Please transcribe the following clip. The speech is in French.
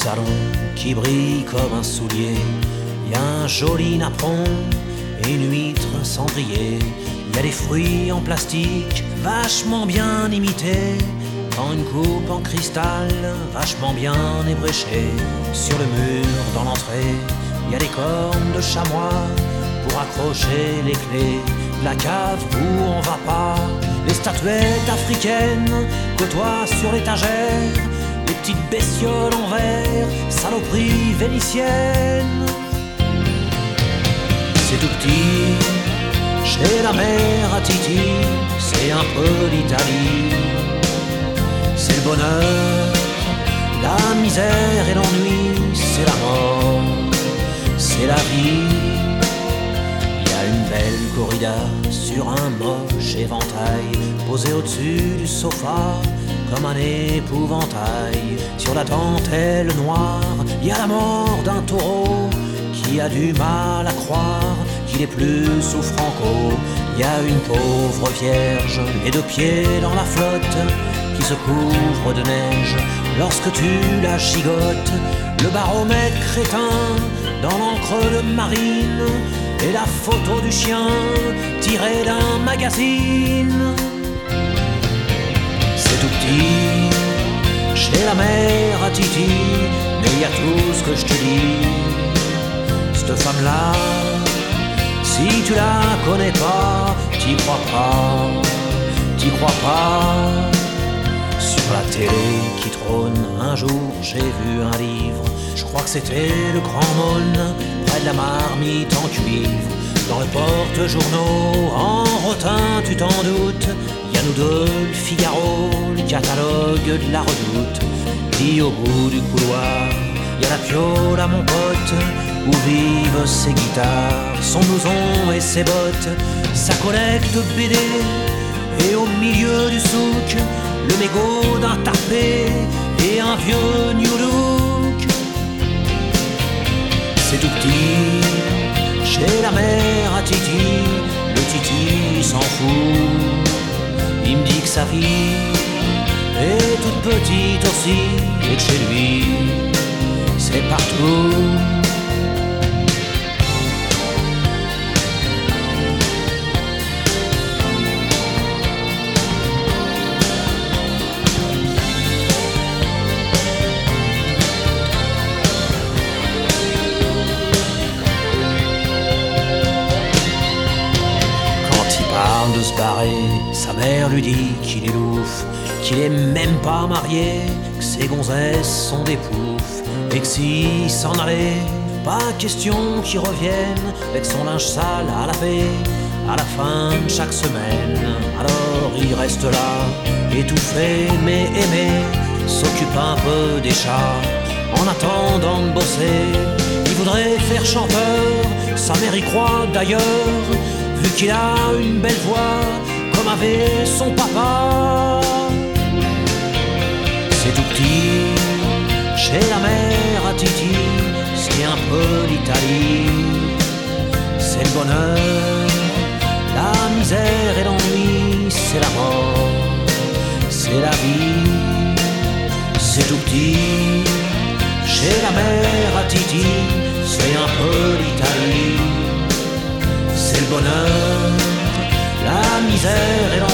salon qui brille comme un soulier. Y a un joli napperon et une huître cendrier. Y a des fruits en plastique vachement bien imités, dans une coupe en cristal vachement bien ébréchée. Sur le mur dans l'entrée, y a des cornes de chamois pour accrocher les clés de la cave où on va pas. Les statuettes africaines côtoient sur l'étagère les petites bestioles en verre, saloperies vénitiennes. C'est tout petit, chez la mère à Titi, c'est un peu l'Italie. C'est le bonheur, la misère et l'ennui, c'est la mort, c'est la vie. Il y a une belle corrida sur un moche éventail, posé au-dessus du sofa comme un épouvantail. Sur la dentelle noire, il y a la mort d'un taureau qui a du mal à croire qu'il est plus sous Franco. Il y a une pauvre vierge, les deux pieds dans la flotte, qui se couvre de neige lorsque tu la gigotes. Le baromètre crétin dans l'encre de marine et la photo du chien tirée d'un magazine. C'est tout petit, chez la mère à Titi, mais y a tout ce que je te dis. Cette femme-là, si tu la connais pas, t'y crois pas, t'y crois pas. Sur la télé qui trône, un jour j'ai vu un livre, je crois que c'était le Grand Mône, près de la marmite en cuivre. Dans le porte-journaux, en rotin, tu t'en doutes, y a nous deux, le Figaro, le catalogue de la Redoute. Puis au bout du couloir, y a la piole à mon pote, où vivent ses guitares, son blouson et ses bottes, sa collecte BD, et au milieu du souk, le mégot d'un tarpé et un vieux New Look. C'est tout petit, chez la mère à Titi, le Titi s'en fout. Il me dit que sa vie est toute petite aussi, et que chez lui, c'est partout. De se barrer, sa mère lui dit qu'il est louf, qu'il est même pas marié, que ses gonzesses sont des poufs, et que s'il s'en allait, pas question qu'il revienne avec son linge sale à laver à la fin de chaque semaine. Alors il reste là, étouffé mais aimé, s'occupe un peu des chats en attendant de bosser. Il voudrait faire chanteur, sa mère y croit d'ailleurs, vu qu'il a une belle voix comme avait son papa. C'est tout petit, chez la mère à Titi, c'est un peu l'Italie. C'est le bonheur, la misère et l'ennui, c'est la mort, c'est la vie. C'est tout petit, chez la mère à Titi, c'est un peu l'Italie. C'est le bonheur, la misère et